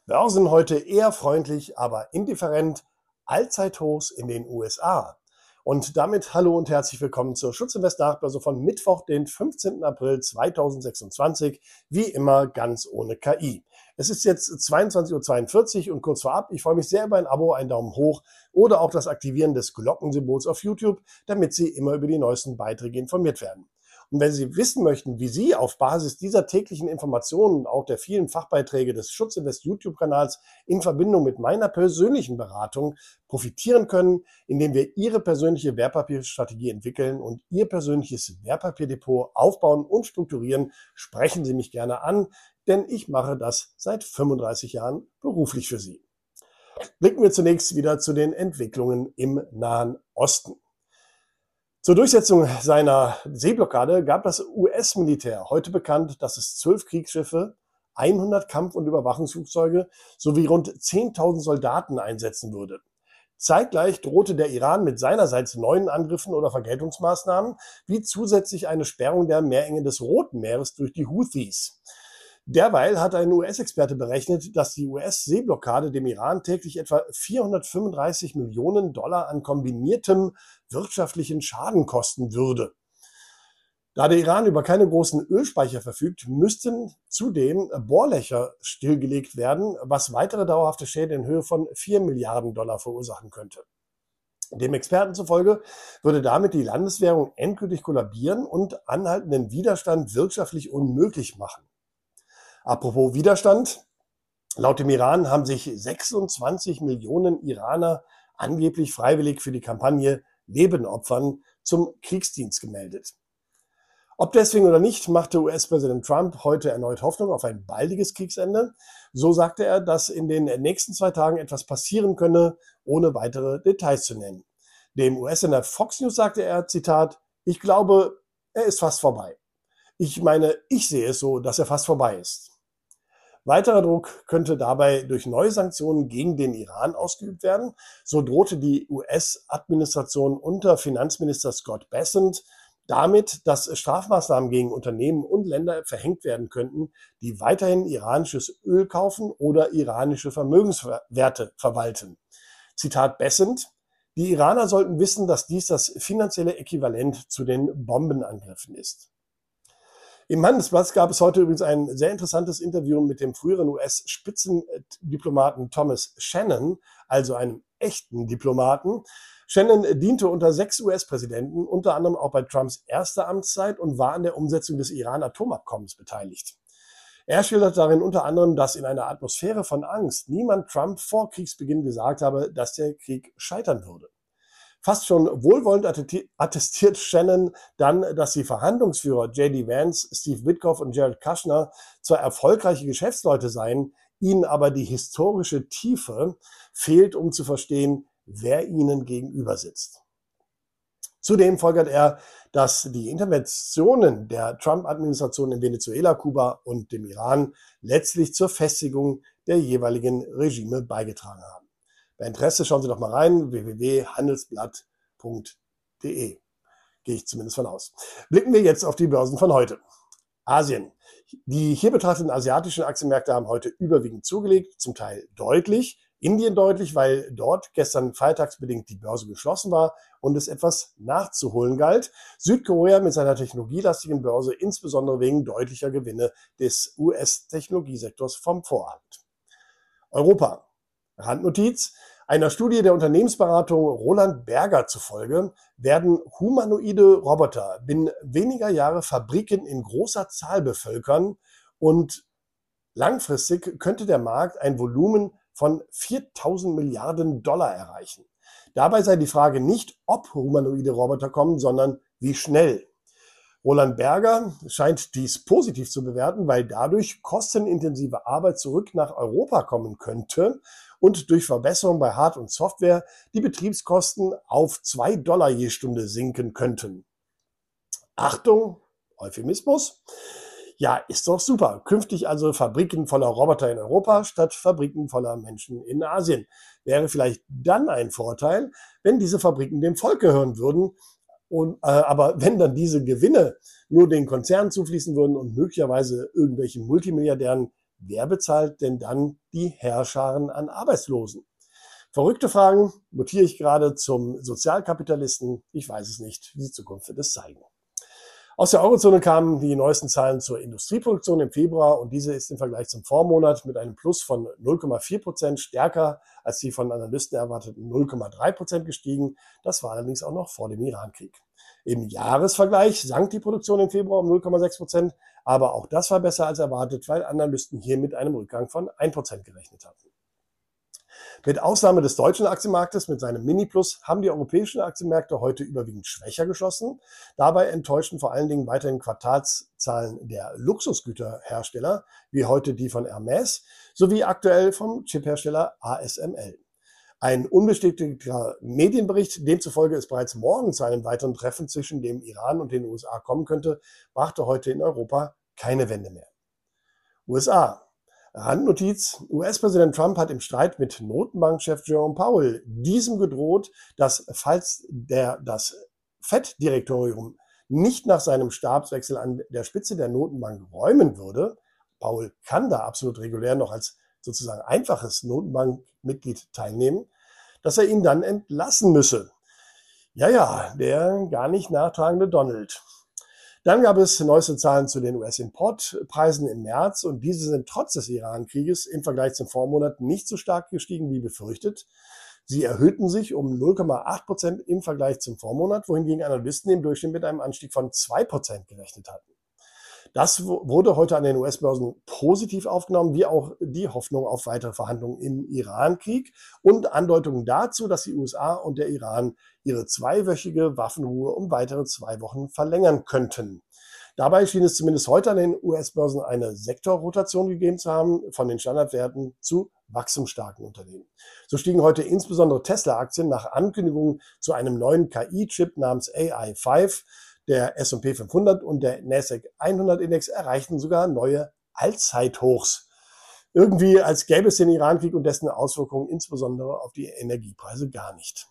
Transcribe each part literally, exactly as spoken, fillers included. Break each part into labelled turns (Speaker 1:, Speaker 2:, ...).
Speaker 1: Börsen heute eher freundlich, aber indifferent. Allzeithochs in den U S A. Und damit hallo und herzlich willkommen zur Schutzinvest Nachbörse von Mittwoch, den fünfzehnten April zweitausendsechsundzwanzig. Wie immer ganz ohne K I. Es ist jetzt zweiundzwanzig Uhr zweiundvierzig und kurz vorab, ich freue mich sehr über ein Abo, einen Daumen hoch oder auch das Aktivieren des Glockensymbols auf YouTube, damit Sie immer über die neuesten Beiträge informiert werden. Und wenn Sie wissen möchten, wie Sie auf Basis dieser täglichen Informationen und auch der vielen Fachbeiträge des Schutzinvest YouTube-Kanals in Verbindung mit meiner persönlichen Beratung profitieren können, indem wir Ihre persönliche Wertpapierstrategie entwickeln und Ihr persönliches Wertpapierdepot aufbauen und strukturieren, sprechen Sie mich gerne an, denn ich mache das seit fünfunddreißig Jahren beruflich für Sie. Blicken wir zunächst wieder zu den Entwicklungen im Nahen Osten. Zur Durchsetzung seiner Seeblockade gab das U S-Militär heute bekannt, dass es zwölf Kriegsschiffe, hundert Kampf- und Überwachungsflugzeuge sowie rund zehntausend Soldaten einsetzen würde. Zeitgleich drohte der Iran mit seinerseits neuen Angriffen oder Vergeltungsmaßnahmen, wie zusätzlich eine Sperrung der Meerenge des Roten Meeres durch die Houthis. Derweil hat ein U S-Experte berechnet, dass die U S-Seeblockade dem Iran täglich etwa vierhundertfünfunddreißig Millionen Dollar an kombiniertem wirtschaftlichen Schaden kosten würde. Da der Iran über keine großen Ölspeicher verfügt, müssten zudem Bohrlöcher stillgelegt werden, was weitere dauerhafte Schäden in Höhe von vier Milliarden Dollar verursachen könnte. Dem Experten zufolge würde damit die Landeswährung endgültig kollabieren und anhaltenden Widerstand wirtschaftlich unmöglich machen. Apropos Widerstand. Laut dem Iran haben sich sechsundzwanzig Millionen Iraner angeblich freiwillig für die Kampagne Leben opfern zum Kriegsdienst gemeldet. Ob deswegen oder nicht, machte U S-Präsident Trump heute erneut Hoffnung auf ein baldiges Kriegsende. So sagte er, dass in den nächsten zwei Tagen etwas passieren könne, ohne weitere Details zu nennen. Dem U S-Sender Fox News sagte er, Zitat, ich glaube, er ist fast vorbei. Ich meine, ich sehe es so, dass er fast vorbei ist. Weiterer Druck könnte dabei durch neue Sanktionen gegen den Iran ausgeübt werden. So drohte die U S-Administration unter Finanzminister Scott Bessent damit, dass Strafmaßnahmen gegen Unternehmen und Länder verhängt werden könnten, die weiterhin iranisches Öl kaufen oder iranische Vermögenswerte verwalten. Zitat Bessent: Die Iraner sollten wissen, dass dies das finanzielle Äquivalent zu den Bombenangriffen ist. Im Handelsblatt gab es heute übrigens ein sehr interessantes Interview mit dem früheren U S-Spitzendiplomaten Thomas Shannon, also einem echten Diplomaten. Shannon diente unter sechs U S-Präsidenten, unter anderem auch bei Trumps erster Amtszeit, und war an der Umsetzung des Iran-Atomabkommens beteiligt. Er schildert darin unter anderem, dass in einer Atmosphäre von Angst niemand Trump vor Kriegsbeginn gesagt habe, dass der Krieg scheitern würde. Fast schon wohlwollend attestiert Shannon dann, dass die Verhandlungsführer J D Vance, Steve Witkoff und Jared Kushner zwar erfolgreiche Geschäftsleute seien, ihnen aber die historische Tiefe fehlt, um zu verstehen, wer ihnen gegenüber sitzt. Zudem folgert er, dass die Interventionen der Trump-Administration in Venezuela, Kuba und dem Iran letztlich zur Festigung der jeweiligen Regime beigetragen haben. Bei Interesse schauen Sie doch mal rein, w w w punkt handelsblatt punkt de. Gehe ich zumindest von aus. Blicken wir jetzt auf die Börsen von heute. Asien. Die hier betrachteten asiatischen Aktienmärkte haben heute überwiegend zugelegt, zum Teil deutlich. Indien deutlich, weil dort gestern feiertagsbedingt die Börse geschlossen war und es etwas nachzuholen galt. Südkorea mit seiner technologielastigen Börse, insbesondere wegen deutlicher Gewinne des U S-Technologiesektors vom Vorabend. Europa. Randnotiz: Einer Studie der Unternehmensberatung Roland Berger zufolge werden humanoide Roboter binnen weniger Jahre Fabriken in großer Zahl bevölkern und langfristig könnte der Markt ein Volumen von viertausend Milliarden Dollar erreichen. Dabei sei die Frage nicht, ob humanoide Roboter kommen, sondern wie schnell. Roland Berger scheint dies positiv zu bewerten, weil dadurch kostenintensive Arbeit zurück nach Europa kommen könnte und durch Verbesserung bei Hard- und Software die Betriebskosten auf zwei Dollar je Stunde sinken könnten. Achtung, Euphemismus. Ja, ist doch super. Künftig also Fabriken voller Roboter in Europa statt Fabriken voller Menschen in Asien. Wäre vielleicht dann ein Vorteil, wenn diese Fabriken dem Volk gehören würden. Und, äh, aber wenn dann diese Gewinne nur den Konzernen zufließen würden und möglicherweise irgendwelchen Multimilliardären, wer bezahlt denn dann die Heerscharen an Arbeitslosen? Verrückte Fragen, mutiere ich gerade zum Sozialkapitalisten? Ich weiß es nicht, die Zukunft wird es zeigen. Aus der Eurozone kamen die neuesten Zahlen zur Industrieproduktion im Februar und diese ist im Vergleich zum Vormonat mit einem Plus von null Komma vier Prozent stärker als die von Analysten erwarteten null Komma drei Prozent gestiegen. Das war allerdings auch noch vor dem Irankrieg. Im Jahresvergleich sank die Produktion im Februar um null Komma sechs Prozent, aber auch das war besser als erwartet, weil Analysten hier mit einem Rückgang von ein Prozent gerechnet hatten. Mit Ausnahme des deutschen Aktienmarktes mit seinem Mini-Plus haben die europäischen Aktienmärkte heute überwiegend schwächer geschlossen. Dabei enttäuschten vor allen Dingen weiterhin Quartalszahlen der Luxusgüterhersteller, wie heute die von Hermès, sowie aktuell vom Chiphersteller A S M L. Ein unbestätigter Medienbericht, demzufolge es bereits morgen zu einem weiteren Treffen zwischen dem Iran und den U S A kommen könnte, brachte heute in Europa keine Wende mehr. U S A. Randnotiz: U S-Präsident Trump hat im Streit mit Notenbankchef Jerome Powell diesem gedroht, dass falls der das Fed-Direktorium nicht nach seinem Stabswechsel an der Spitze der Notenbank räumen würde, Powell kann da absolut regulär noch als sozusagen einfaches Notenbankmitglied teilnehmen, dass er ihn dann entlassen müsse. Ja, ja, der gar nicht nachtragende Donald. Dann gab es neueste Zahlen zu den U S-Importpreisen im März und diese sind trotz des Iran-Krieges im Vergleich zum Vormonat nicht so stark gestiegen wie befürchtet. Sie erhöhten sich um null Komma acht Prozent im Vergleich zum Vormonat, wohingegen Analysten im Durchschnitt mit einem Anstieg von zwei Prozent gerechnet hatten. Das wurde heute an den U S-Börsen positiv aufgenommen, wie auch die Hoffnung auf weitere Verhandlungen im Iran-Krieg und Andeutungen dazu, dass die U S A und der Iran ihre zweiwöchige Waffenruhe um weitere zwei Wochen verlängern könnten. Dabei schien es zumindest heute an den U S-Börsen eine Sektorrotation gegeben zu haben, von den Standardwerten zu wachstumsstarken Unternehmen. So stiegen heute insbesondere Tesla-Aktien nach Ankündigungen zu einem neuen K I-Chip namens A I fünf. Der S und P fünfhundert und der Nasdaq hundert Index erreichten sogar neue Allzeithochs. Irgendwie als gäbe es den Irankrieg und dessen Auswirkungen insbesondere auf die Energiepreise gar nicht.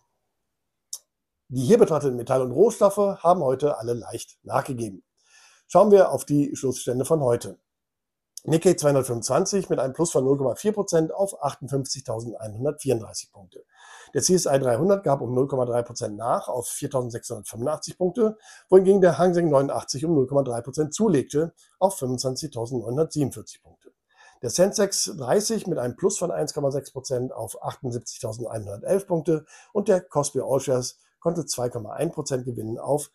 Speaker 1: Die hier betrachteten Metalle und Rohstoffe haben heute alle leicht nachgegeben. Schauen wir auf die Schlussstände von heute. Nikkei zweihundertfünfundzwanzig mit einem Plus von null Komma vier Prozent auf achtundfünfzigtausendeinhundertvierunddreißig Punkte. Der C S I dreihundert gab um null Komma drei Prozent nach auf viertausendsechshundertfünfundachtzig Punkte, wohingegen der Hang Seng neunundachtzig um null Komma drei Prozent zulegte auf fünfundzwanzigtausendneunhundertsiebenundvierzig Punkte. Der Sensex dreißig mit einem Plus von eins Komma sechs Prozent auf achtundsiebzigtausendeinhundertelf Punkte und der Kospi All-Shares konnte zwei Komma eins Prozent gewinnen auf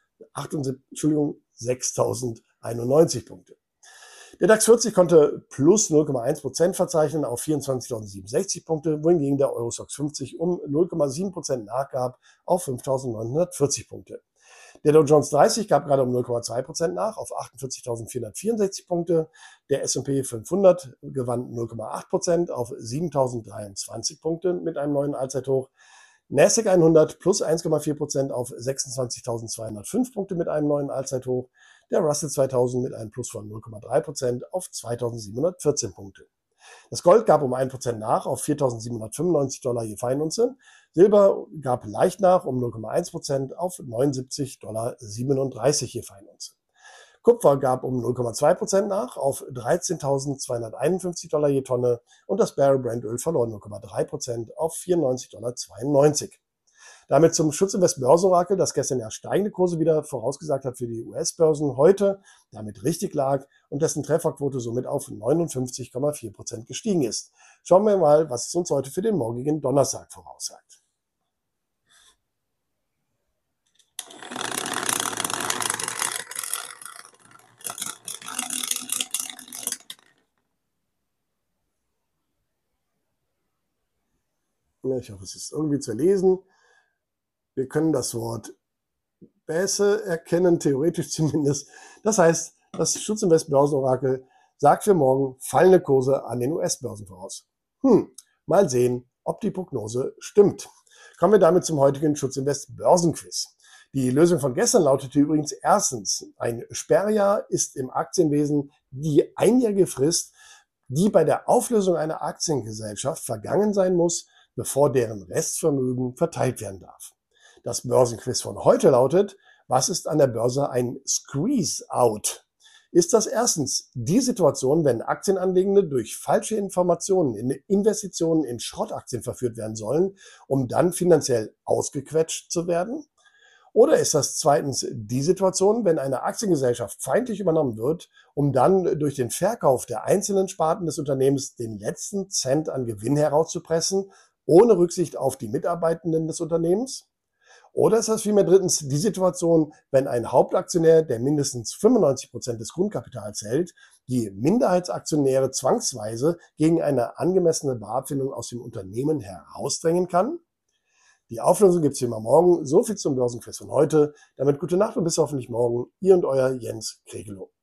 Speaker 1: sechstausendeinundneunzig Punkte. Der DAX vierzig konnte plus null Komma eins Prozent verzeichnen auf vierundzwanzigtausendsiebenundsechzig Punkte, wohingegen der Eurostoxx fünfzig um null Komma sieben Prozent nachgab auf fünftausendneunhundertvierzig Punkte. Der Dow Jones dreißig gab gerade um null Komma zwei Prozent nach auf achtundvierzigtausendvierhundertvierundsechzig Punkte. Der S und P fünfhundert gewann null Komma acht Prozent auf siebentausenddreiundzwanzig Punkte mit einem neuen Allzeithoch. Nasdaq hundert plus eins Komma vier Prozent auf sechsundzwanzigtausendzweihundertfünf Punkte mit einem neuen Allzeithoch. Der Russell zweitausend mit einem Plus von null Komma drei Prozent auf zweitausendsiebenhundertvierzehn Punkte. Das Gold gab um ein Prozent nach auf viertausendsiebenhundertfünfundneunzig Dollar je Feinunze. Silber gab leicht nach um null Komma eins Prozent auf neunundsiebzig Dollar siebenunddreißig je Feinunze. Kupfer gab um null Komma zwei Prozent nach auf dreizehntausendzweihunderteinundfünfzig Dollar je Tonne und das Barrel Brent Öl verlor null Komma drei Prozent auf vierundneunzig Dollar zweiundneunzig. Damit zum Schutzinvest Börsenorakel, das gestern ja steigende Kurse wieder vorausgesagt hat für die U S-Börsen, heute damit richtig lag und dessen Trefferquote somit auf neunundfünfzig Komma vier Prozent gestiegen ist. Schauen wir mal, was es uns heute für den morgigen Donnerstag voraussagt. Ich hoffe, es ist irgendwie zu lesen. Wir können das Wort besser erkennen, theoretisch zumindest. Das heißt, das Schutzinvest Börsenorakel sagt für morgen fallende Kurse an den U S-Börsen voraus. Hm, mal sehen, ob die Prognose stimmt. Kommen wir damit zum heutigen Schutzinvest Börsenquiz. Die Lösung von gestern lautete übrigens erstens, ein Sperrjahr ist im Aktienwesen die einjährige Frist, die bei der Auflösung einer Aktiengesellschaft vergangen sein muss, bevor deren Restvermögen verteilt werden darf. Das Börsenquiz von heute lautet, was ist an der Börse ein Squeeze-Out? Ist das erstens die Situation, wenn Aktienanlegende durch falsche Informationen in Investitionen in Schrottaktien verführt werden sollen, um dann finanziell ausgequetscht zu werden? Oder ist das zweitens die Situation, wenn eine Aktiengesellschaft feindlich übernommen wird, um dann durch den Verkauf der einzelnen Sparten des Unternehmens den letzten Cent an Gewinn herauszupressen, ohne Rücksicht auf die Mitarbeitenden des Unternehmens? Oder ist das vielmehr drittens die Situation, wenn ein Hauptaktionär, der mindestens fünfundneunzig Prozent des Grundkapitals hält, die Minderheitsaktionäre zwangsweise gegen eine angemessene Barabfindung aus dem Unternehmen herausdrängen kann? Die Auflösung gibt es wie immer morgen. So viel zum Börsenquiz von heute. Damit gute Nacht und bis hoffentlich morgen. Ihr und euer Jens Kregelow.